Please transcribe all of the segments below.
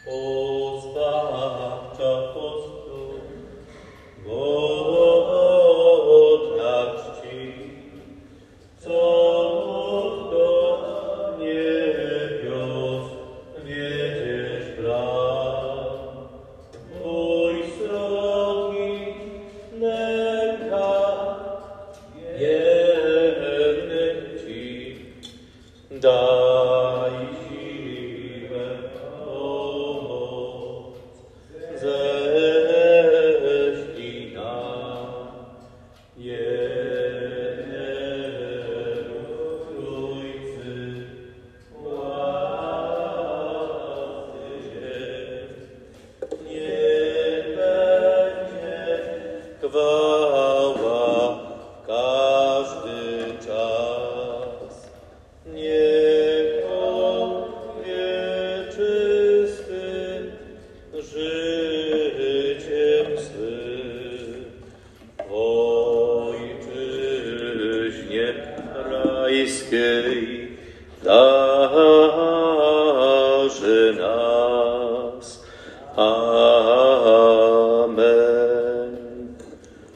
O zbawca postu, wołacz Ci, co do niebios wiedziesz praw. Twój srogi nęka wiernych Ci daj siłę, pomoc ześlij nam. Jezu Trójcy, łascy jest, niech będzie chwała każdy czas. Niech On wieczysty życiem swym Ojczyźnie rajskiej darzy nas. Amen.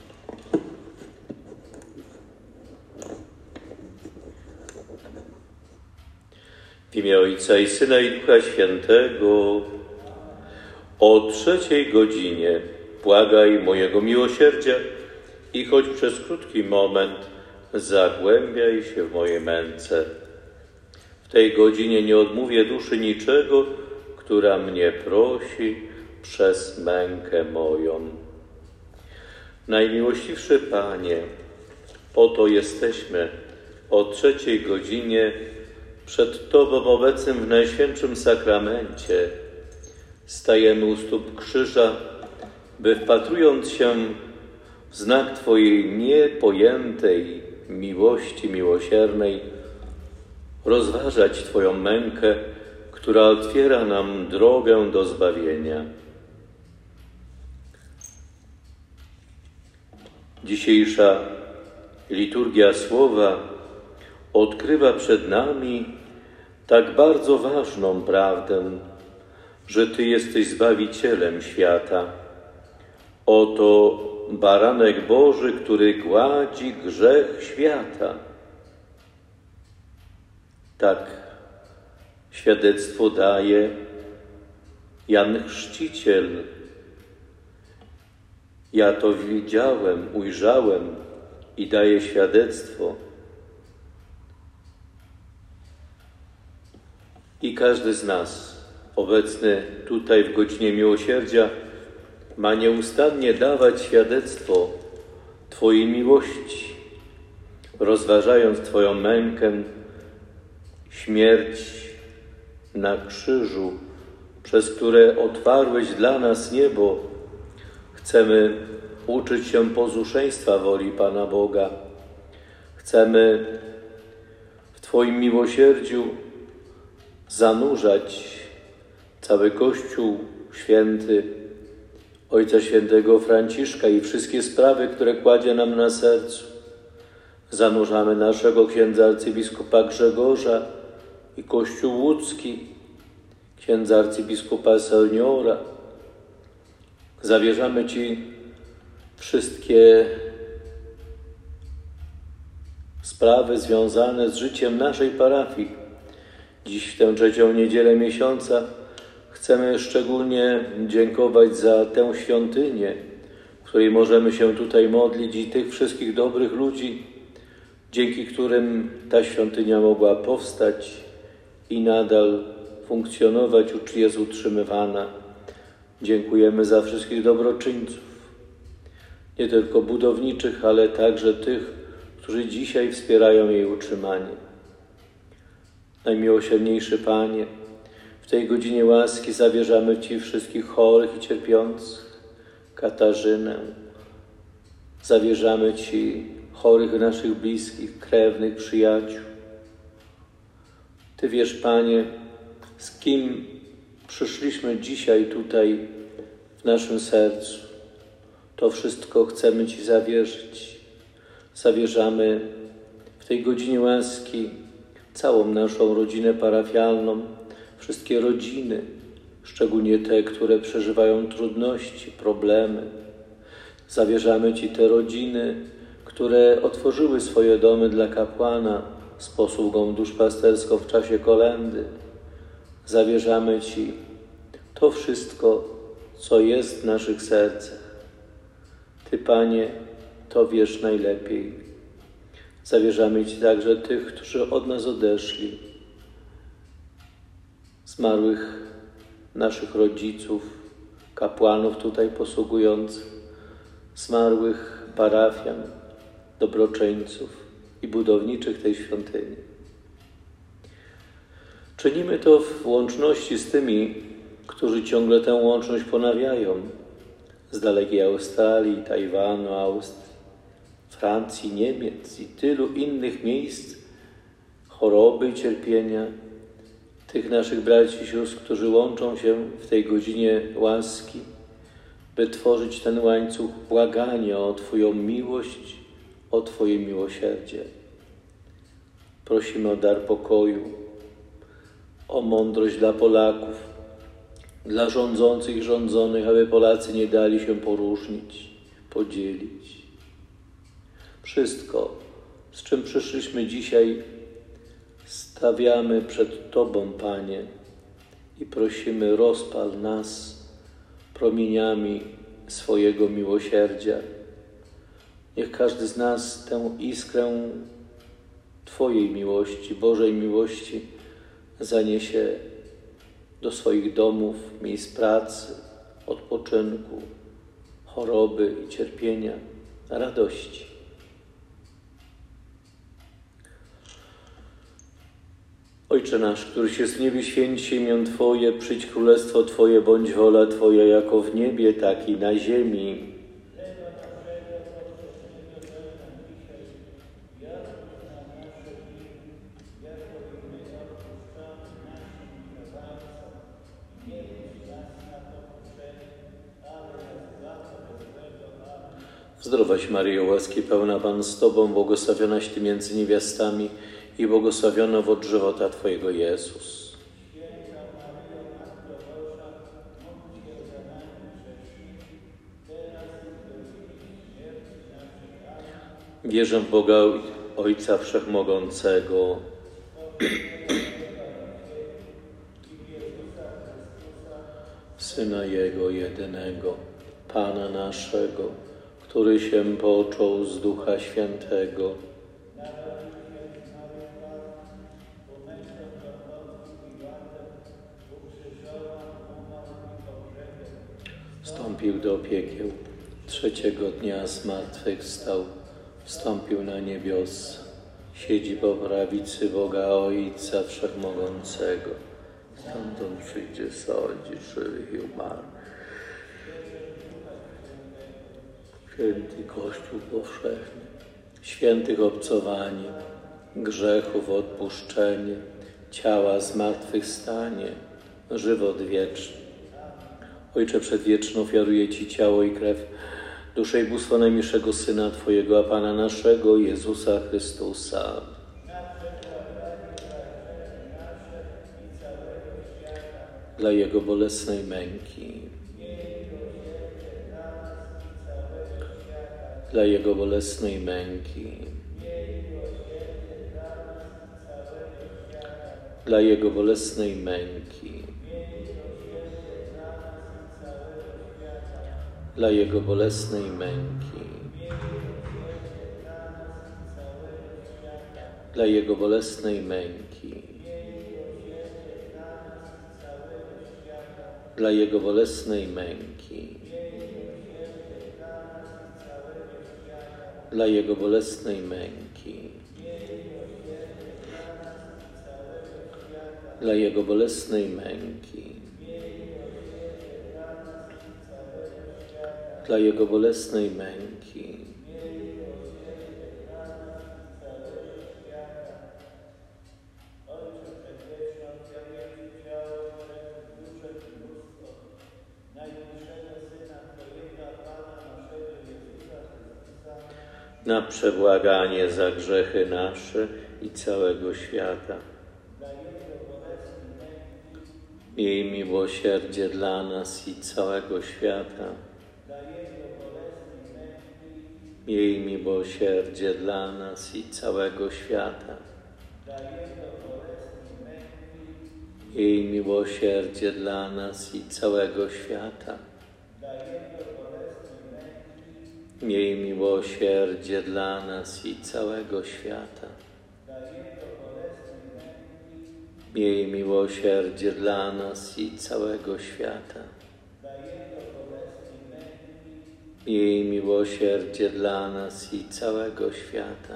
W imię Ojca i Syna i Ducha Świętego. O 3:00 błagaj mojego miłosierdzia i choć przez krótki moment zagłębiaj się w moje męce. W tej godzinie nie odmówię duszy niczego, która mnie prosi przez mękę moją. Najmiłościwszy Panie, oto jesteśmy o 3:00 przed Tobą obecnym w Najświętszym Sakramencie. Stajemy u stóp krzyża, by wpatrując się w znak Twojej niepojętej miłości miłosiernej, rozważać Twoją mękę, która otwiera nam drogę do zbawienia. Dzisiejsza liturgia Słowa odkrywa przed nami tak bardzo ważną prawdę, że Ty jesteś Zbawicielem świata. Oto Baranek Boży, który gładzi grzech świata. Tak świadectwo daje Jan Chrzciciel. Ja to widziałem, ujrzałem i daję świadectwo. I każdy z nas, obecny tutaj w godzinie miłosierdzia, ma nieustannie dawać świadectwo Twojej miłości, rozważając Twoją mękę, śmierć na krzyżu, przez które otwarłeś dla nas niebo. Chcemy uczyć się posłuszeństwa woli Pana Boga. Chcemy w Twoim miłosierdziu zanurzać cały Kościół Święty, Ojca Świętego Franciszka i wszystkie sprawy, które kładzie nam na sercu. Zanurzamy naszego księdza arcybiskupa Grzegorza i Kościół łódzki, księdza arcybiskupa Seniora. Zawierzamy Ci wszystkie sprawy związane z życiem naszej parafii. Dziś w tę 3. niedzielę miesiąca chcemy szczególnie dziękować za tę świątynię, w której możemy się tutaj modlić, i tych wszystkich dobrych ludzi, dzięki którym ta świątynia mogła powstać i nadal funkcjonować, jest utrzymywana. Dziękujemy za wszystkich dobroczyńców, nie tylko budowniczych, ale także tych, którzy dzisiaj wspierają jej utrzymanie. Najmiłosierniejszy Panie, w tej godzinie łaski zawierzamy Ci wszystkich chorych i cierpiących, Katarzynę. Zawierzamy Ci chorych naszych bliskich, krewnych, przyjaciół. Ty wiesz, Panie, z kim przyszliśmy dzisiaj tutaj w naszym sercu. To wszystko chcemy Ci zawierzyć. Zawierzamy w tej godzinie łaski całą naszą rodzinę parafialną, wszystkie rodziny, szczególnie te, które przeżywają trudności, problemy. Zawierzamy Ci te rodziny, które otworzyły swoje domy dla kapłana z posługą duszpasterską w czasie kolędy. Zawierzamy Ci to wszystko, co jest w naszych sercach. Ty, Panie, to wiesz najlepiej. Zawierzamy Ci także tych, którzy od nas odeszli, zmarłych naszych rodziców, kapłanów tutaj posługujących, zmarłych parafian, dobroczyńców i budowniczych tej świątyni. Czynimy to w łączności z tymi, którzy ciągle tę łączność ponawiają, z dalekiej Australii, Tajwanu, Austrii, Francji, Niemiec i tylu innych miejsc choroby i cierpienia, tych naszych braci i sióstr, którzy łączą się w tej godzinie łaski, by tworzyć ten łańcuch błagania o Twoją miłość, o Twoje miłosierdzie. Prosimy o dar pokoju, o mądrość dla Polaków, dla rządzących i rządzonych, aby Polacy nie dali się poróżnić, podzielić. Wszystko, z czym przyszliśmy dzisiaj, stawiamy przed Tobą, Panie, i prosimy, rozpal nas promieniami swojego miłosierdzia. Niech każdy z nas tę iskrę Twojej miłości, Bożej miłości zaniesie do swoich domów, miejsc pracy, odpoczynku, choroby i cierpienia, radości. Ojcze nasz, któryś jest w niebie, święć się imię Twoje, przyjdź królestwo Twoje, bądź wola Twoja jako w niebie, tak i na ziemi. Zdrowaś Maryjo, łaski pełna, Pan z Tobą, błogosławionaś Ty między niewiastami i błogosławiony owoc żywota Twojego, Jezus. Wierzę w Boga Ojca Wszechmogącego, Syna Jego jedynego, Pana naszego, który się począł z Ducha Świętego, wstąpił do piekieł, trzeciego dnia zmartwychwstał, wstąpił na niebiosa, siedzi po prawicy Boga Ojca Wszechmogącego, stamtąd przyjdzie sądzić żywych i umarłych. Święty Kościół powszechny, świętych obcowanie, grzechów odpuszczenie, ciała zmartwychwstanie, żywot wieczny. Ojcze przedwieczny, ofiaruję Ci ciało i krew, duszę i bóstwo najmilszego Syna Twojego, a Pana naszego, Jezusa Chrystusa. Dla Jego bolesnej męki, dla Jego bolesnej męki, dla Jego bolesnej męki, dla Jego bolesnej męki, dla Jego bolesnej męki, dla Jego bolesnej męki, dla Jego bolesnej męki, dla Jego bolesnej męki, dla Jego bolesnej męki, na przebłaganie za grzechy nasze i całego świata. Miej miłosierdzie dla nas i całego świata. Miej miłosierdzie dla nas i całego świata. Miej miłosierdzie dla nas i całego świata. Miej miłosierdzie dla nas i całego świata. Miej miłosierdzie dla nas i całego świata. Miej miłosierdzie dla nas i całego świata.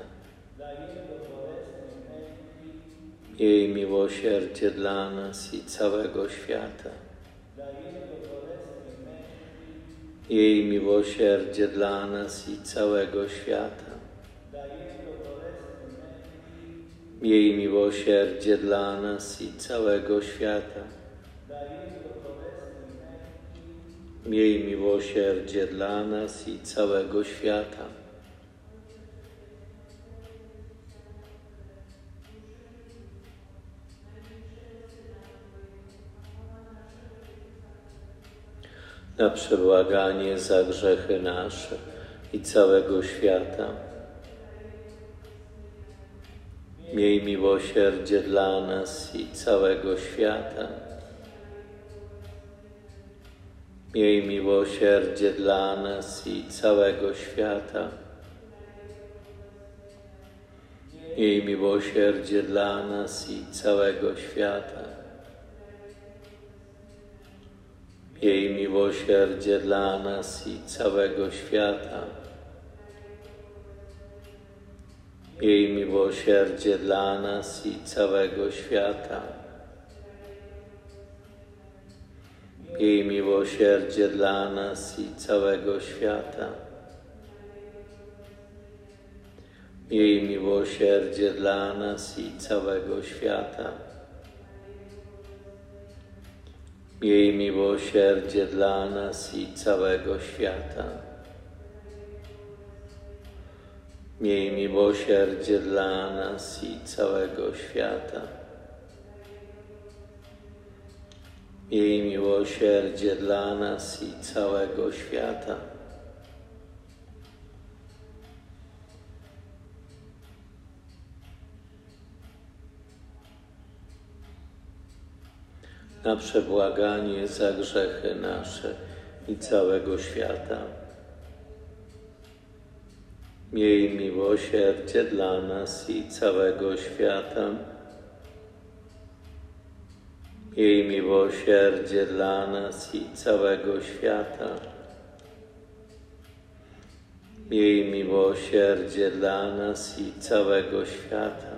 Miej miłosierdzie dla nas i całego świata. Miej miłosierdzie dla nas i całego świata. Miej miłosierdzie dla nas i całego świata. Miej miłosierdzie dla nas i całego świata. Na przebłaganie za grzechy nasze i całego świata. Miej miłosierdzie dla nas i całego świata. Miej miłosierdzie dla nas i całego świata. Miej miłosierdzie dla nas i całego świata. Miej miłosierdzie dla nas i całego świata. Miej miłosierdzie dla nas i całego świata. Miej miłosierdzie dla nas i całego świata. Miej miłosierdzie dla nas i całego świata. Miej miłosierdzie dla nas i całego świata. Miej miłosierdzie dla nas i całego świata. Miej miłosierdzie dla nas i całego świata. Na przebłaganie za grzechy nasze i całego świata. Miej miłosierdzie dla nas i całego świata. Miej miłosierdzie dla nas i całego świata. Miej miłosierdzie dla nas i całego świata.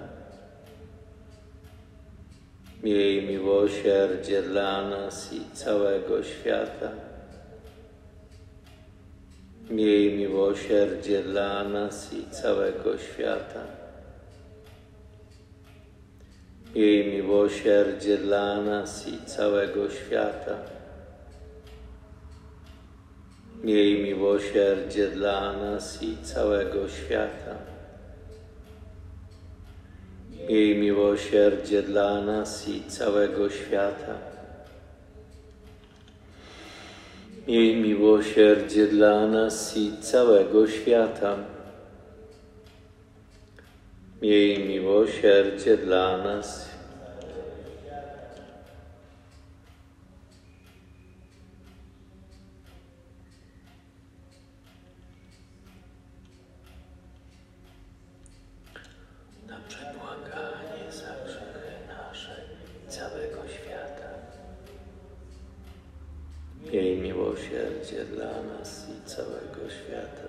Miej miłosierdzie dla nas i całego świata. Miej miłosierdzie dla nas i całego świata. Miej miłosierdzie dla nas i całego świata. Miej miłosierdzie dla nas i całego świata. Miej miłosierdzie dla nas i całego świata. Miej miłosierdzie dla nas i całego świata. Miej miłosierdzie dla nas. Na przebłaganie za grzechy nasze i całego świata. Miej miłosierdzie dla nas i całego świata.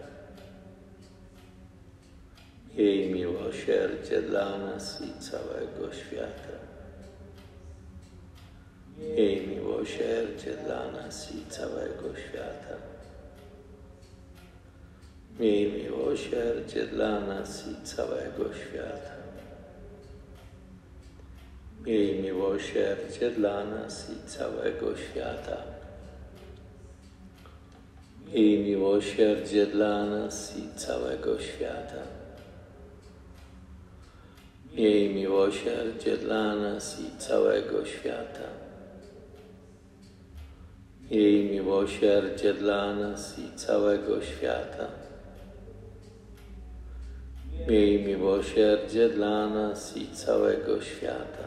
Miej miłosierdzie dla nas i całego świata. Miej miłosierdzie dla nas i całego świata. Miej miłosierdzie dla nas i całego świata. Miej miłosierdzie dla nas i całego świata. Miej miłosierdzie dla nas i całego świata. Miej miłosierdzie dla nas i całego świata. Jej miłosierdzie dla nas i całego świata. Miej miłosierdzie dla nas i całego świata.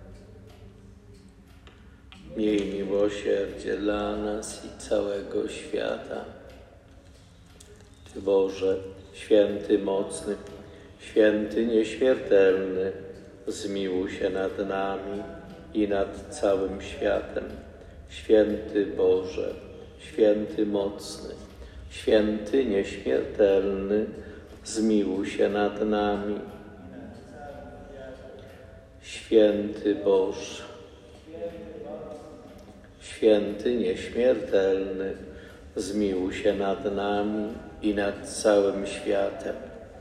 Miej miłosierdzie dla nas i całego świata. Ty Boże, święty, mocny, święty, nieśmiertelny, zmiłuj się nad nami i nad całym światem. Święty Boże, święty, mocny, święty, nieśmiertelny, zmiłuj się nad nami. Święty Boże, święty, nieśmiertelny, zmiłuj się nad nami i nad całym światem.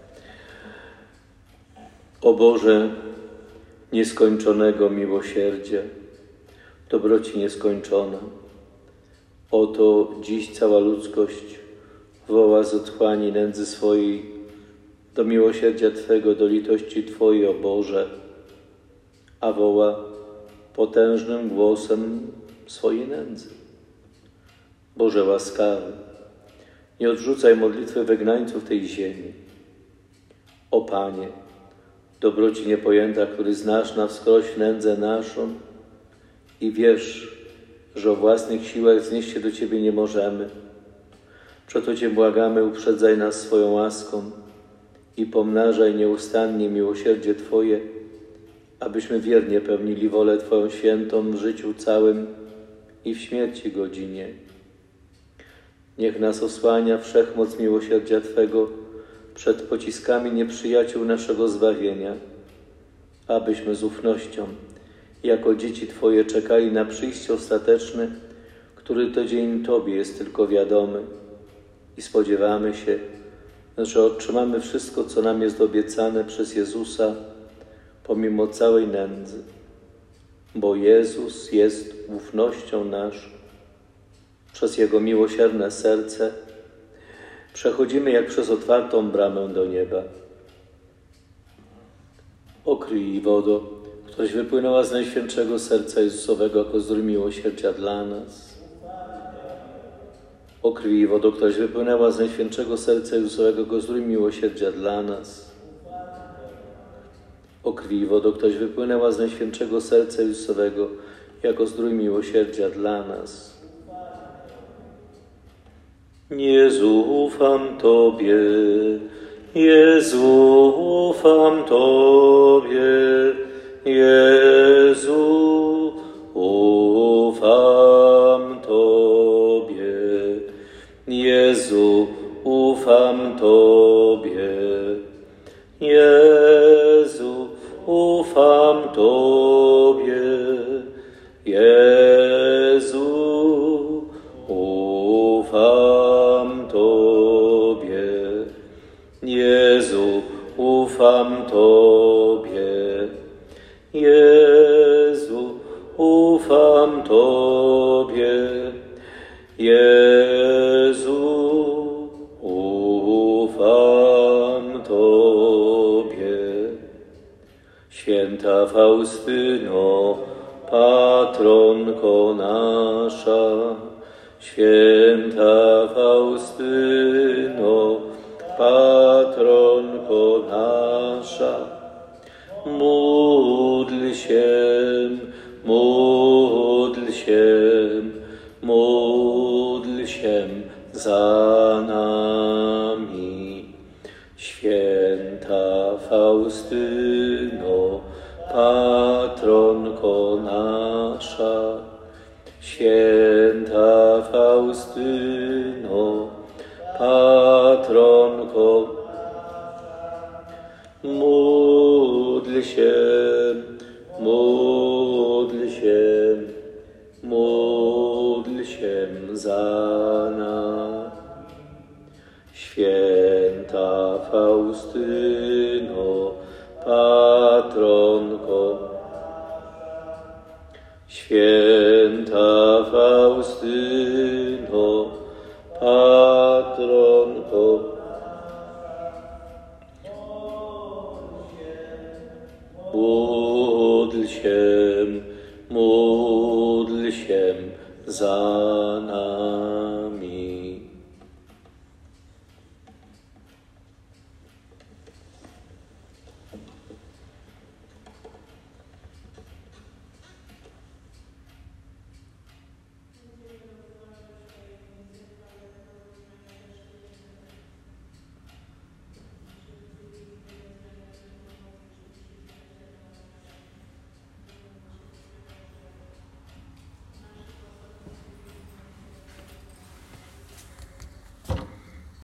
O Boże nieskończonego miłosierdzia, dobroci nieskończona, oto dziś cała ludzkość woła z otchłani nędzy swojej do miłosierdzia Twego, do litości Twojej, o Boże, a woła potężnym głosem swojej nędzy. Boże łaskawy, nie odrzucaj modlitwy wygnańców tej ziemi. O Panie, dobroci niepojęta, który znasz na wskroś nędzę naszą i wiesz, że o własnych siłach znieść się do Ciebie nie możemy. Przeto Cię błagamy, uprzedzaj nas swoją łaską i pomnażaj nieustannie miłosierdzie Twoje, abyśmy wiernie pełnili wolę Twoją świętą w życiu całym i w śmierci godzinie. Niech nas osłania wszechmoc miłosierdzia Twego przed pociskami nieprzyjaciół naszego zbawienia, abyśmy z ufnością, jako dzieci Twoje, czekali na przyjście ostateczne, który to dzień Tobie jest tylko wiadomy i spodziewamy się, że otrzymamy wszystko, co nam jest obiecane przez Jezusa, pomimo całej nędzy, bo Jezus jest ufnością naszą. Przez Jego miłosierne serce przechodzimy jak przez otwartą bramę do nieba. O krwi i wodo, któraś wypłynęła z Najświętszego Serca Jezusowego jako zdrój miłosierdzia dla nas. O krwi i wodo, któraś wypłynęła z Najświętszego Serca Jezusowego jako zdrój miłosierdzia dla nas. O krwi i wodo, któraś wypłynęła z Najświętszego Serca Jezusowego jako zdrój miłosierdzia dla nas. Jezu, ufam Tobie, Jezu, ufam Tobie, Jezu, ufam Tobie, Jezu, ufam Tobie, Jezu, ufam Tobie, Jezu, ufam Tobie, Jezu, ufam Tobie, Jezu, ufam Tobie, Jezu, ufam Tobie. Święta Faustyno, patronko nasza, Święta Faustyno, patronko nasza, módl się, módl się, módl się za nami. Święta Faustyno, patronko nasza, Święta Faustyno, patronko, módl się, módl się, módl się za nami. Święta Faustyno, patronko, Święta Faustyno, patronko, módl się za